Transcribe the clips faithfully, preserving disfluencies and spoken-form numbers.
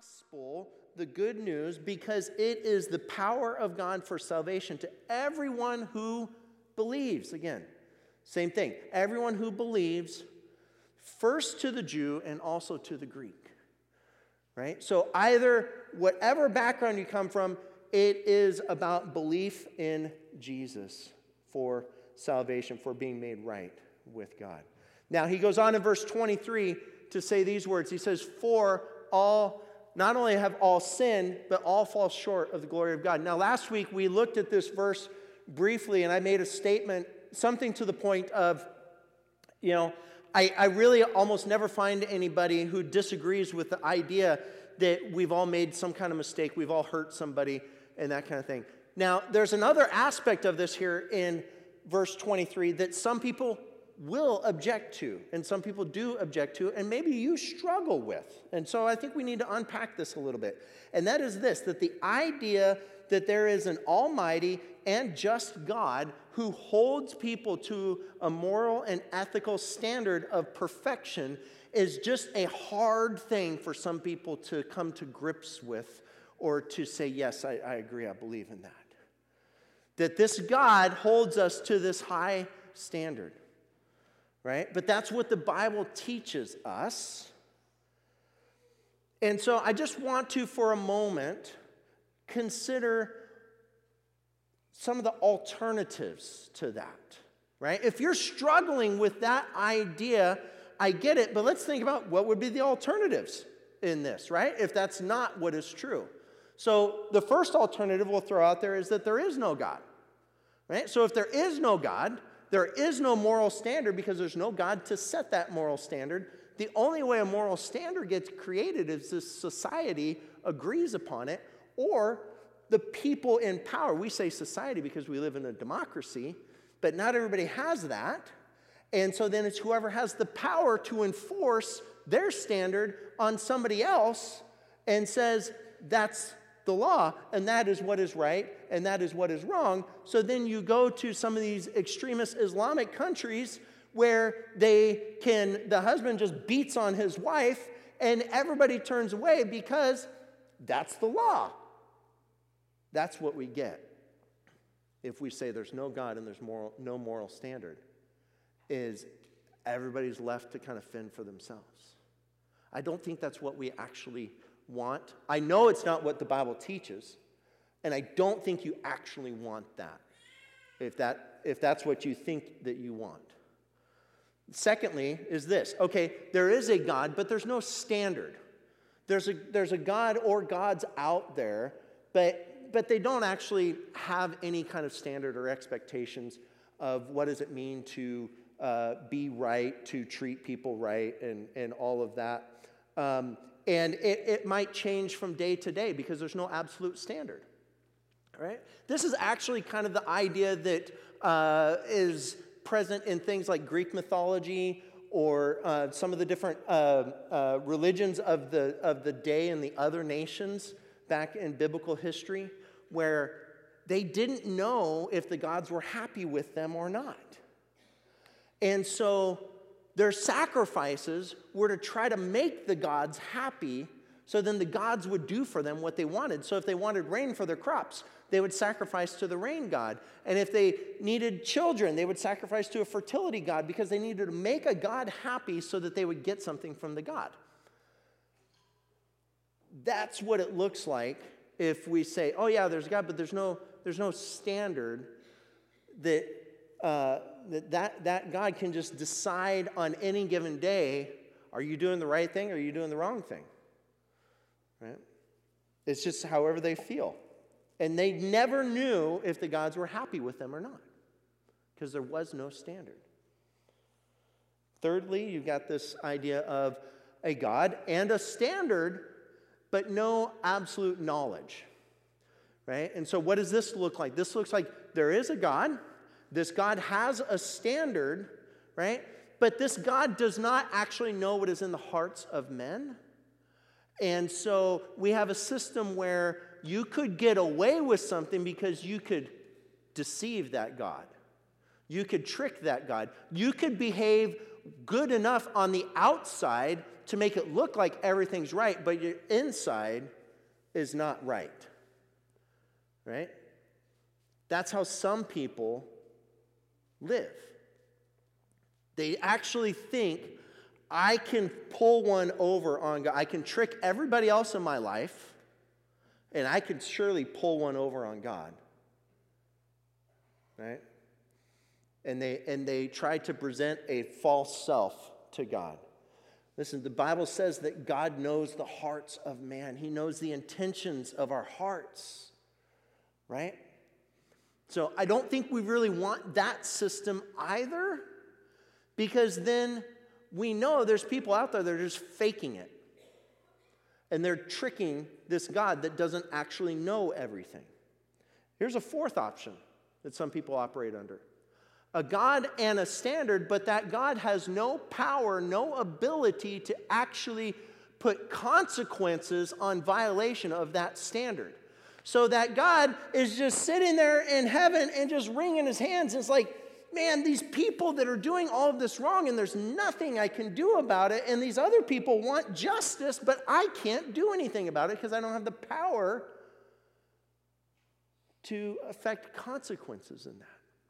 gospel, the good news, because it is the power of God for salvation to everyone who believes. Again, same thing. Everyone who believes, first to the Jew and also to the Greek. Right? So either whatever background you come from, it is about belief in Jesus for salvation, for being made right with God. Now, he goes on in verse twenty-three to say these words. He says, for all, not only have all sinned, but all fall short of the glory of God. Now, last week we looked at this verse briefly, and I made a statement, something to the point of, you know, I, I really almost never find anybody who disagrees with the idea that we've all made some kind of mistake, we've all hurt somebody, and that kind of thing. Now, there's another aspect of this here in verse twenty-three that some people will object to, and some people do object to, and maybe you struggle with. And so I think we need to unpack this a little bit. And that is this, that the idea that there is an almighty and just God who holds people to a moral and ethical standard of perfection is just a hard thing for some people to come to grips with, or to say, yes, I, I agree, I believe in that. That this God holds us to this high standard, right? But that's what the Bible teaches us. And so I just want to, for a moment, consider some of the alternatives to that, right? If you're struggling with that idea, I get it, but let's think about what would be the alternatives in this, right? If that's not what is true. So the first alternative we'll throw out there is that there is no God, right? So if there is no God, there is no moral standard because there's no God to set that moral standard. The only way a moral standard gets created is this society agrees upon it, or the people in power. We say society because we live in a democracy, but not everybody has that. And so then it's whoever has the power to enforce their standard on somebody else and says that's the law, and that is what is right, and that is what is wrong. So then you go to some of these extremist Islamic countries where they can, the husband just beats on his wife, and everybody turns away because that's the law. That's what we get if we say there's no God and there's moral, no moral standard, is everybody's left to kind of fend for themselves. I don't think that's what we actually want. I know it's not what the Bible teaches, and I don't think you actually want that, if that, if that's what you think that you want. Secondly is this, okay, there is a God, but there's no standard. There's a, there's a God or gods out there, but but they don't actually have any kind of standard or expectations of what does it mean to uh, be right, to treat people right, and, and all of that. Um, and it, it might change from day to day because there's no absolute standard. Right? This is actually kind of the idea that uh, is present in things like Greek mythology or uh, some of the different uh, uh, religions of the, of the day in the other nations back in biblical history, where they didn't know if the gods were happy with them or not. And so their sacrifices were to try to make the gods happy, so then the gods would do for them what they wanted. So if they wanted rain for their crops, they would sacrifice to the rain god. And if they needed children, they would sacrifice to a fertility god because they needed to make a god happy so that they would get something from the god. That's what it looks like if we say, oh yeah, there's God, but there's no, there's no standard that, uh, that, that that God can just decide on any given day, are you doing the right thing or are you doing the wrong thing? Right? It's just however they feel. And they never knew if the gods were happy with them or not because there was no standard. Thirdly, you've got this idea of a God and a standard, but no absolute knowledge, right? And so what does this look like? This looks like there is a God. This God has a standard, right? But this God does not actually know what is in the hearts of men. And so we have a system where you could get away with something because you could deceive that God. You could trick that God. You could behave good enough on the outside to make it look like everything's right, but your inside is not right. Right? That's how some people live. They actually think, I can pull one over on God. I can trick everybody else in my life, and I can surely pull one over on God. Right? And they and they try to present a false self to God. Listen, the Bible says that God knows the hearts of man. He knows the intentions of our hearts. Right? So I don't think we really want that system either, because then we know there's people out there that are just faking it. And they're tricking this God that doesn't actually know everything. Here's a fourth option that some people operate under. A God and a standard, but that God has no power, no ability to actually put consequences on violation of that standard. So that God is just sitting there in heaven and just wringing his hands. And it's like, man, these people that are doing all of this wrong, and there's nothing I can do about it, and these other people want justice, but I can't do anything about it because I don't have the power to affect consequences in that.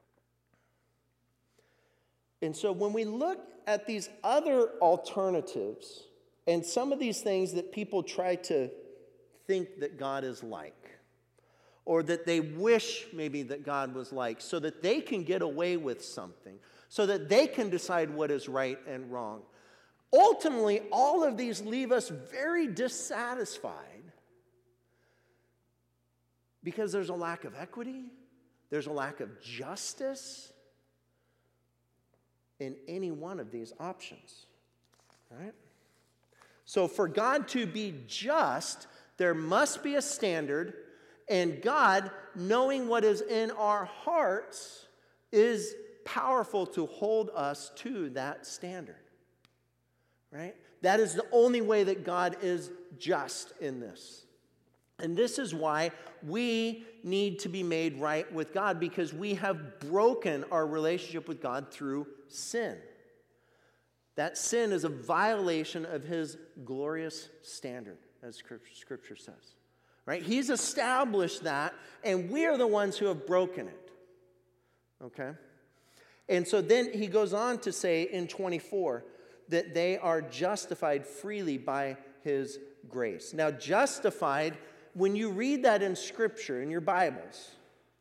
And so when we look at these other alternatives and some of these things that people try to think that God is like, or that they wish maybe that God was like, so that they can get away with something, so that they can decide what is right and wrong. Ultimately, all of these leave us very dissatisfied because there's a lack of equity, there's a lack of justice in any one of these options. Right? So for God to be just, there must be a standard. And God, knowing what is in our hearts, is powerful to hold us to that standard. Right? That is the only way that God is just in this. And this is why we need to be made right with God, because we have broken our relationship with God through sin. That sin is a violation of his glorious standard, as Scripture says. Right? He's established that, and we are the ones who have broken it. Okay? And so then he goes on to say in twenty-four that they are justified freely by his grace. Now, justified, when you read that in Scripture, in your Bibles,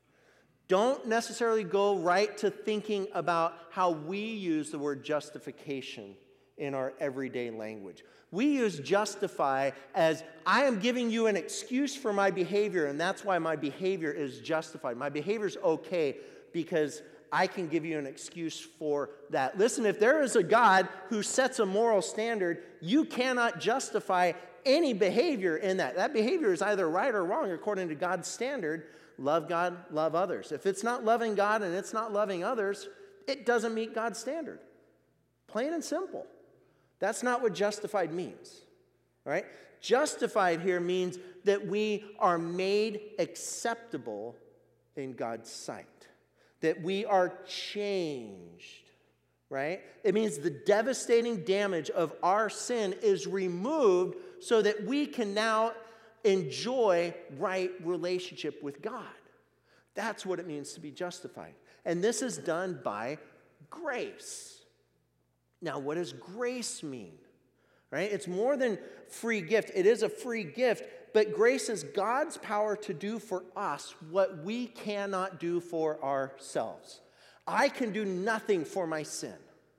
don't necessarily go right to thinking about how we use the word justification in our everyday language. We use justify as, I am giving you an excuse for my behavior, and that's why my behavior is justified. My behavior is okay because I can give you an excuse for that. Listen, if there is a God who sets a moral standard, you cannot justify any behavior in that. That behavior is either right or wrong according to God's standard. Love God, love others. If it's not loving God and it's not loving others, it doesn't meet God's standard. Plain and simple. That's not what justified means. All right? Justified here means that we are made acceptable in God's sight. That we are changed. Right? It means the devastating damage of our sin is removed so that we can now enjoy right relationship with God. That's what it means to be justified. And this is done by grace. Now, what does grace mean? Right? It's more than free gift. It is a free gift, but grace is God's power to do for us what we cannot do for ourselves. I can do nothing for my sin.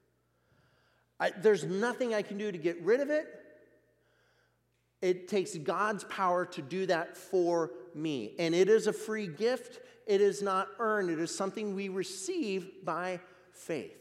I, there's nothing I can do to get rid of it. It takes God's power to do that for me. And it is a free gift. It is not earned. It is something we receive by faith.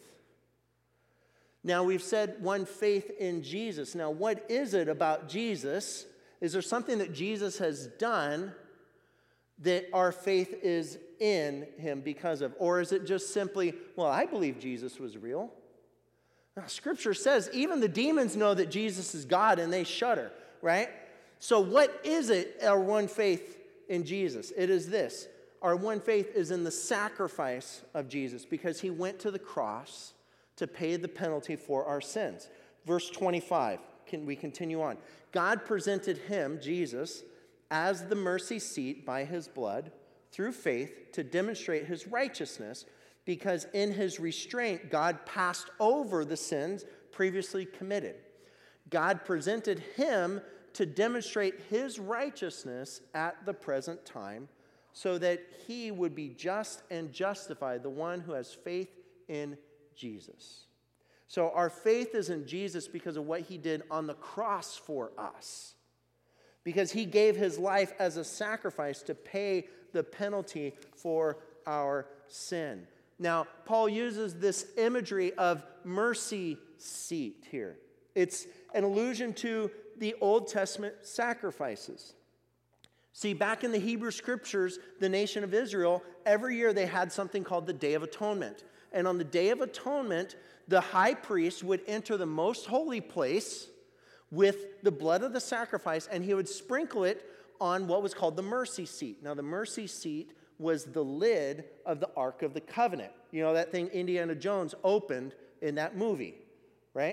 Now, we've said one, faith in Jesus. Now, what is it about Jesus? Is there something that Jesus has done that our faith is in him because of? Or is it just simply, well, I believe Jesus was real? Now, Scripture says even the demons know that Jesus is God and they shudder, right? So what is it, our one faith in Jesus? It is this. Our one faith is in the sacrifice of Jesus because he went to the cross to pay the penalty for our sins. Verse twenty-five can we continue on? God presented him, Jesus, as the mercy seat by his blood through faith to demonstrate his righteousness, because in his restraint, God passed over the sins previously committed. God presented him to demonstrate his righteousness at the present time, so that he would be just and justify the one who has faith in Jesus. So our faith is in Jesus because of what he did on the cross for us. Because he gave his life as a sacrifice to pay the penalty for our sin. Now, Paul uses this imagery of mercy seat here. It's an allusion to the Old Testament sacrifices. See, back in the Hebrew Scriptures, the nation of Israel, every year they had something called the Day of Atonement. And on the Day of Atonement, the high priest would enter the most holy place with the blood of the sacrifice, and he would sprinkle it on what was called the mercy seat. Now, the mercy seat was the lid of the Ark of the Covenant. You know, that thing Indiana Jones opened in that movie, right?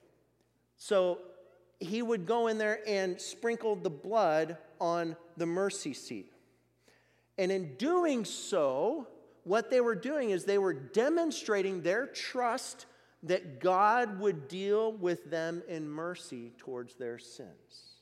So he would go in there and sprinkle the blood on the mercy seat. And in doing so, what they were doing is they were demonstrating their trust that God would deal with them in mercy towards their sins.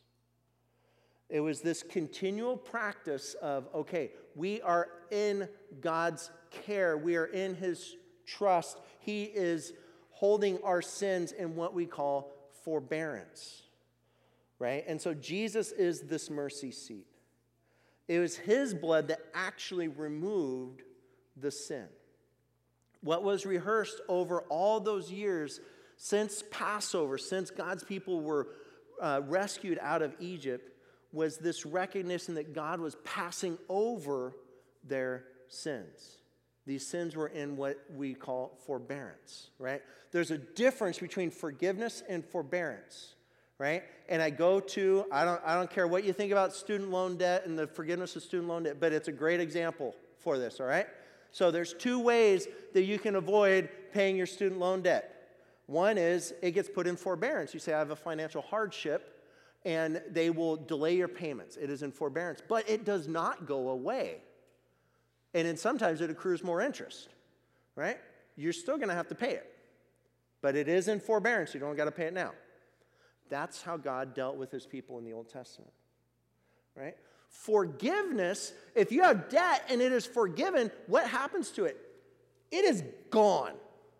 It was this continual practice of, okay, we are in God's care. We are in his trust. He is holding our sins in what we call forbearance, right? And so Jesus is this mercy seat. It was his blood that actually removed the sin. What was rehearsed over all those years since Passover, since God's people were uh, rescued out of Egypt, was this recognition that God was passing over their sins. These sins were in what we call forbearance, right? There's a difference between forgiveness and forbearance, right? And I go to, I don't, I don't care what you think about student loan debt and the forgiveness of student loan debt, but it's a great example for this, all right? So there's two ways that you can avoid paying your student loan debt. One is it gets put in forbearance. You say, I have a financial hardship, and they will delay your payments. It is in forbearance, but it does not go away. And then sometimes it accrues more interest, right? You're still going to have to pay it, but it is in forbearance. You don't got to pay it now. That's how God dealt with his people in the Old Testament, right? Forgiveness, if you have debt and it is forgiven, what happens to it? It is gone.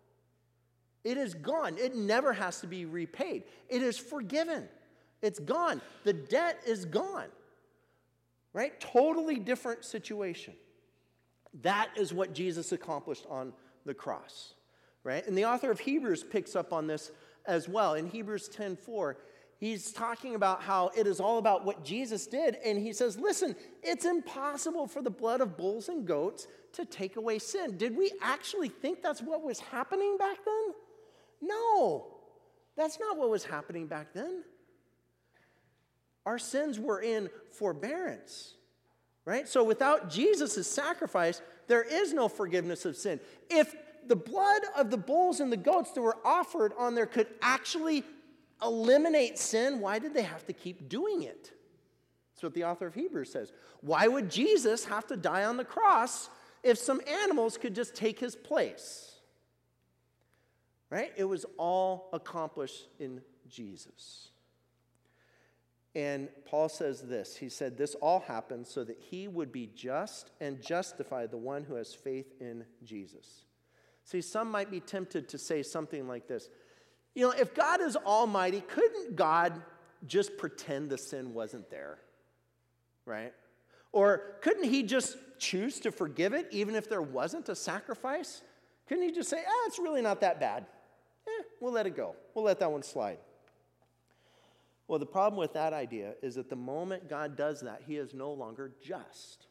It is gone. It never has to be repaid. It is forgiven. It's gone. The debt is gone, right? Totally different situation. That is what Jesus accomplished on the cross, right? And the author of Hebrews picks up on this as well. In Hebrews ten four, he's talking about how it is all about what Jesus did. And he says, listen, it's impossible for the blood of bulls and goats to take away sin. Did we actually think that's what was happening back then? No, that's not what was happening back then. Our sins were in forbearance, right? So without Jesus' sacrifice, there is no forgiveness of sin. If the blood of the bulls and the goats that were offered on there could actually eliminate sin, why did they have to keep doing it? That's what the author of Hebrews says. Why would Jesus have to die on the cross if some animals could just take his place? Right? It was all accomplished in Jesus. And Paul says this. He said, this all happened so that he would be just and justify the one who has faith in Jesus. See, some might be tempted to say something like this. You know, if God is almighty, couldn't God just pretend the sin wasn't there? Right? Or couldn't he just choose to forgive it even if there wasn't a sacrifice? Couldn't he just say, ah, it's really not that bad. Eh, we'll let it go. We'll let that one slide. Well, the problem with that idea is that the moment God does that, he is no longer just.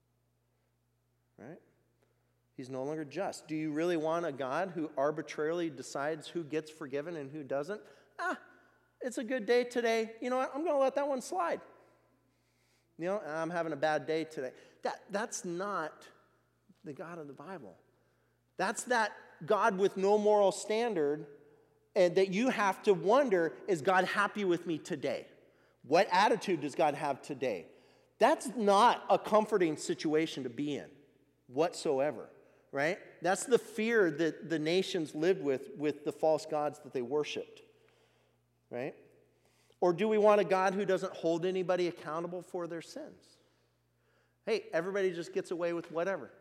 Right? He's no longer just. Do you really want a God who arbitrarily decides who gets forgiven and who doesn't? Ah, it's a good day today. You know what? I'm going to let that one slide. You know, I'm having a bad day today. That, that's not the God of the Bible. That's that God with no moral standard and that you have to wonder, is God happy with me today? What attitude does God have today? That's not a comforting situation to be in whatsoever, right? That's the fear that the nations lived with, with the false gods that they worshiped, right? Or do we want a God who doesn't hold anybody accountable for their sins? Hey, everybody just gets away with whatever,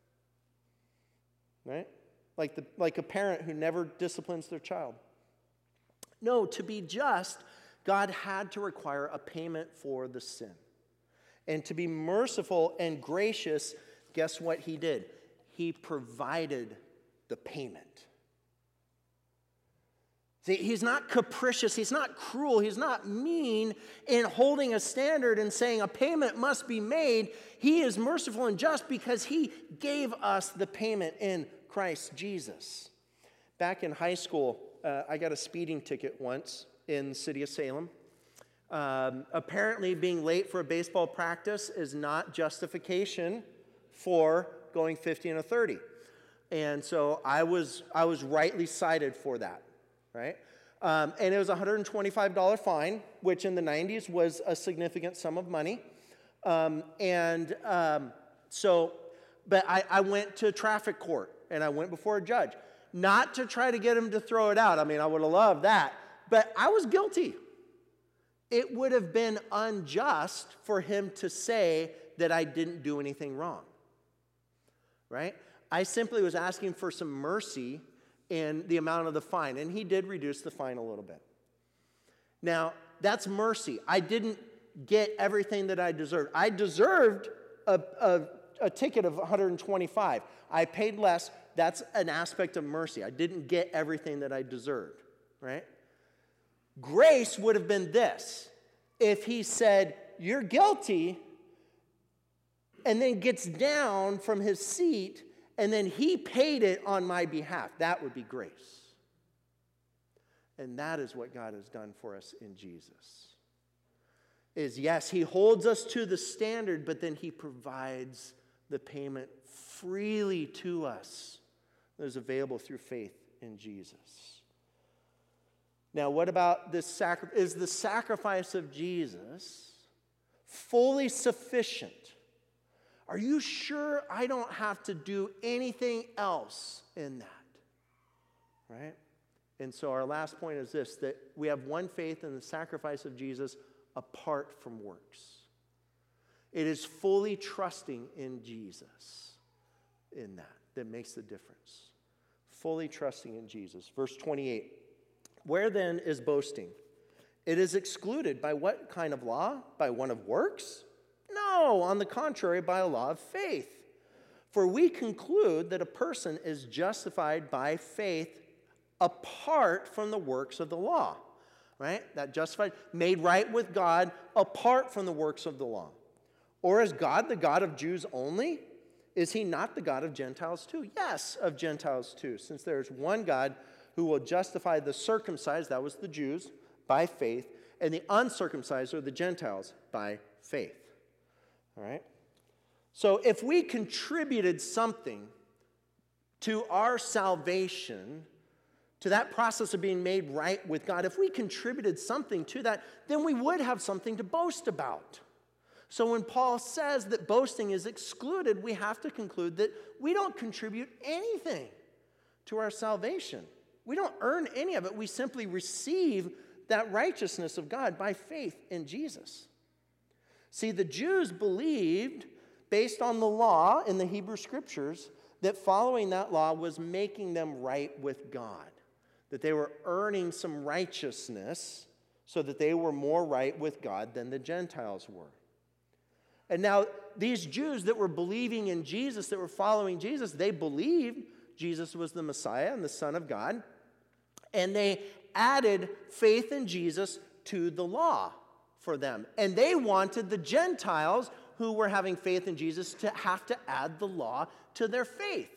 right? Like, the, like a parent who never disciplines their child. No, to be just, God had to require a payment for the sin. And to be merciful and gracious, guess what he did? He provided the payment. See, he's not capricious, he's not cruel, he's not mean in holding a standard and saying a payment must be made. He is merciful and just because he gave us the payment in Christ Jesus. Back in high school, uh, I got a speeding ticket once in the city of Salem. Um, apparently, being late for a baseball practice is not justification for going fifty and a thirty. And so I was, I was rightly cited for that. Right? Um, and it was a one hundred twenty-five dollars fine, which in the nineties was a significant sum of money. Um, and um, so, but I, I went to traffic court, and I went before a judge. Not to try to get him to throw it out. I mean, I would have loved that. But I was guilty. It would have been unjust for him to say that I didn't do anything wrong. Right? I simply was asking for some mercy in the amount of the fine, and he did reduce the fine a little bit. Now, that's mercy. I didn't get everything that I deserved. I deserved a, a, a ticket of one hundred twenty-five. I paid less. That's an aspect of mercy. I didn't get everything that I deserved, right? Grace would have been this. If he said, you're guilty, and then gets down from his seat, and then he paid it on my behalf. That would be grace. And that is what God has done for us in Jesus. Is yes, he holds us to the standard, but then he provides the payment freely to us that is available through faith in Jesus. Now, what about this sacrifice? Is the sacrifice of Jesus fully sufficient? Are you sure I don't have to do anything else in that? Right? And so our last point is this, that we have one faith in the sacrifice of Jesus apart from works. It is fully trusting in Jesus in that that makes the difference. Fully trusting in Jesus. Verse twenty-eight. Where then is boasting? It is excluded by what kind of law? By one of works? No, on the contrary, by a law of faith. For we conclude that a person is justified by faith apart from the works of the law. Right? That justified, made right with God apart from the works of the law. Or is God the God of Jews only? Is he not the God of Gentiles too? Yes, of Gentiles too, since there is one God who will justify the circumcised, that was the Jews, by faith, and the uncircumcised, or the Gentiles, by faith. All right? So if we contributed something to our salvation, to that process of being made right with God, if we contributed something to that, then we would have something to boast about. So when Paul says that boasting is excluded, we have to conclude that we don't contribute anything to our salvation. We don't earn any of it. We simply receive that righteousness of God by faith in Jesus. See, the Jews believed, based on the law in the Hebrew Scriptures, that following that law was making them right with God, that they were earning some righteousness so that they were more right with God than the Gentiles were. And now, these Jews that were believing in Jesus, that were following Jesus, they believed Jesus was the Messiah and the Son of God, and they added faith in Jesus to the law for them. And they wanted the Gentiles who were having faith in Jesus to have to add the law to their faith.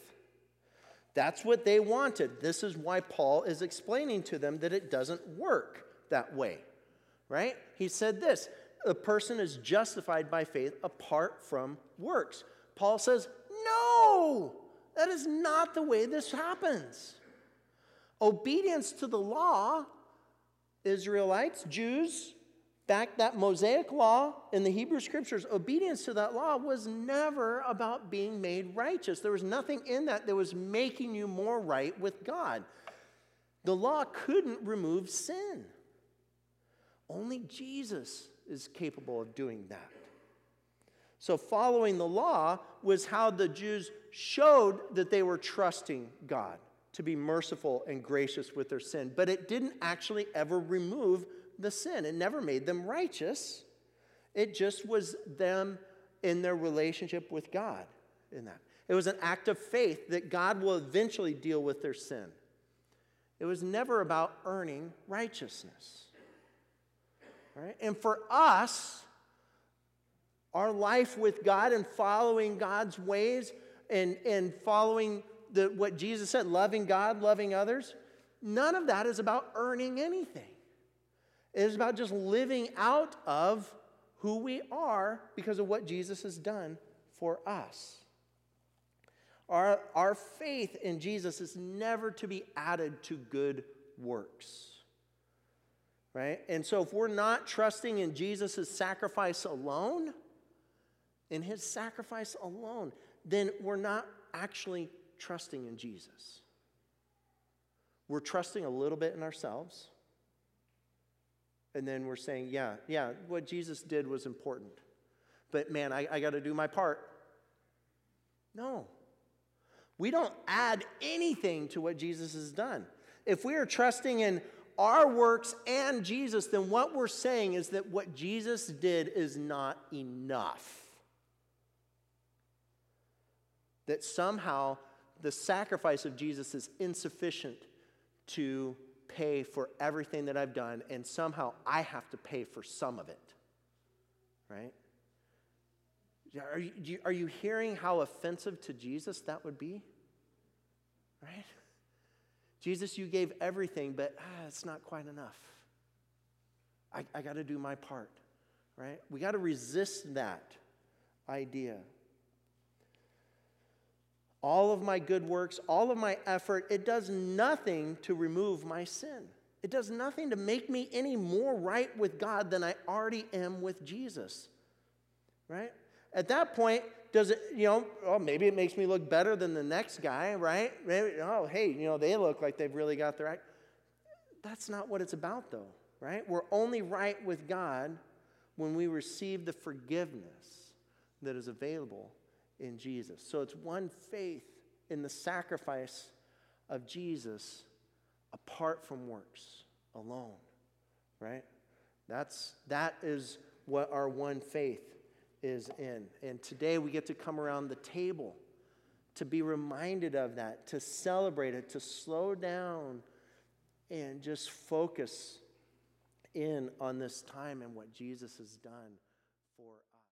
That's what they wanted. This is why Paul is explaining to them that it doesn't work that way, right? He said this, a person is justified by faith apart from works. Paul says, no, that is not the way this happens. Obedience to the law, Israelites, Jews, back that Mosaic law in the Hebrew Scriptures, obedience to that law was never about being made righteous. There was nothing in that that was making you more right with God. The law couldn't remove sin. Only Jesus is capable of doing that. So following the law was how the Jews showed that they were trusting God to be merciful and gracious with their sin. But it didn't actually ever remove the sin. It never made them righteous. It just was them in their relationship with God in that. It was an act of faith that God will eventually deal with their sin. It was never about earning righteousness. Right? And for us, our life with God and following God's ways and, and following the, what Jesus said, loving God, loving others, none of that is about earning anything. It is about just living out of who we are because of what Jesus has done for us. Our, our faith in Jesus is never to be added to good works. Right? And so if we're not trusting in Jesus' sacrifice alone, in his sacrifice alone, then we're not actually trusting in Jesus. We're trusting a little bit in ourselves. And then we're saying, yeah, yeah, what Jesus did was important. But man, I, I got to do my part. No. We don't add anything to what Jesus has done. If we are trusting in our works and Jesus, then what we're saying is that what Jesus did is not enough. That somehow the sacrifice of Jesus is insufficient to pay for everything that I've done, and somehow I have to pay for some of it. Right? Are you, are you hearing how offensive to Jesus that would be? Right? Jesus, you gave everything, but ah, it's not quite enough. I, I got to do my part. Right? We got to resist that idea. All of my good works, all of my effort, it does nothing to remove my sin. It does nothing to make me any more right with God than I already am with Jesus. Right? At that point, does it, you know, oh, maybe it makes me look better than the next guy, right? Maybe, oh, hey, you know, they look like they've really got their act. That's not what it's about, though, right? We're only right with God when we receive the forgiveness that is available in Jesus. So it's one faith in the sacrifice of Jesus apart from works alone, right? That's, that is what our one faith is in. And today we get to come around the table to be reminded of that, to celebrate it, to slow down and just focus in on this time and what Jesus has done for us.